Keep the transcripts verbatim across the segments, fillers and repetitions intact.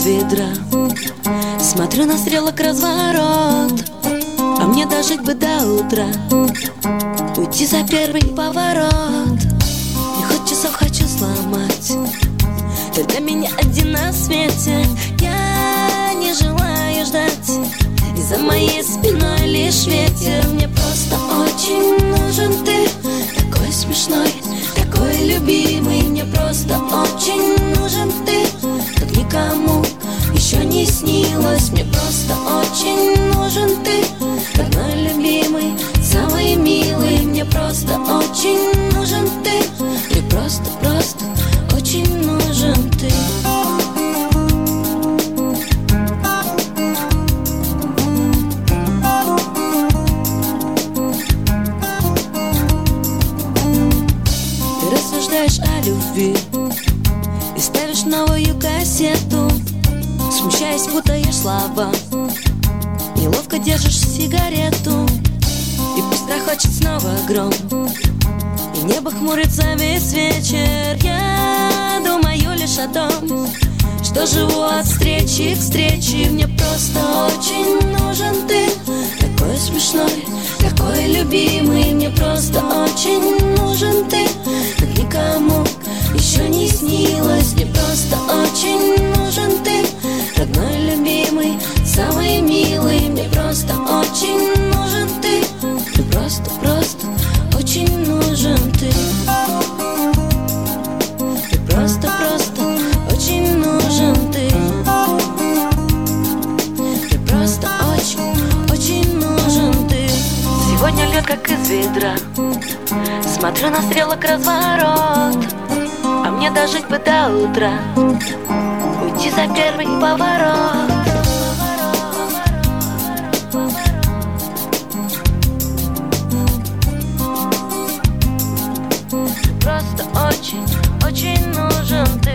из ведра. Смотрю на стрелок разворот, а мне дожить бы до утра, уйти за первый поворот. Не хоть часов хочу сломать, когда меня один на свете. Я не желаю ждать, и за моей спиной лишь ветер. Мне просто очень нужен ты, такой смешной, такой любимый. Мне просто очень нужен ты, как никому еще не снилось. Мне просто очень нужен ты, родной, любимый, самый милый. Мне просто очень нужен ты, мне просто, просто очень нужен ты. Ты рассуждаешь о любви и ставишь новую кассету, смущаясь, путаешь слова, неловко держишь сигарету. И пусть грохочет снова гром, и небо хмурится весь вечер. Я думаю лишь о том, что живу от встречи к встрече. Мне просто очень нужен ты, такой смешной, такой любимый. Мне просто очень нужен ты, как никому еще не снилось. Мне просто очень нужен ты, родной, любимый, самый милый. Мне просто очень нужен ты, мне просто, просто очень нужен ты. Мне просто, просто очень нужен ты. Мне просто очень, очень нужен ты. Сегодня льет как из ведра, смотрю на стрелок разворот, а мне дожить бы до утра, уйти за первый поворот. Просто очень, очень нужен ты.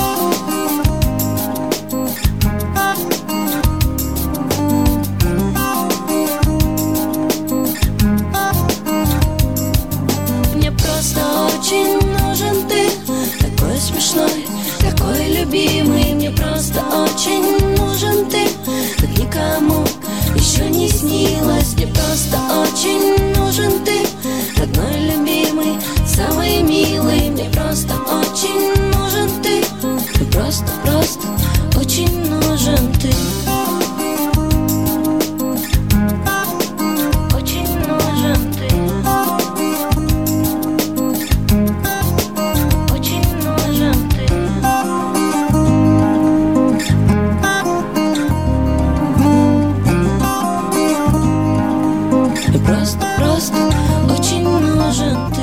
Мне просто очень нужен ты, такой смешной, такой любимый. Мне просто очень нужен ты, как никому еще не снилось. Мне просто очень нужен ты, родной, любимый, самый милый. Мне просто очень нужен ты, мне просто, просто очень нужен ты. Очень нужен ты. Очень нужен ты. Мне просто, просто очень нужен.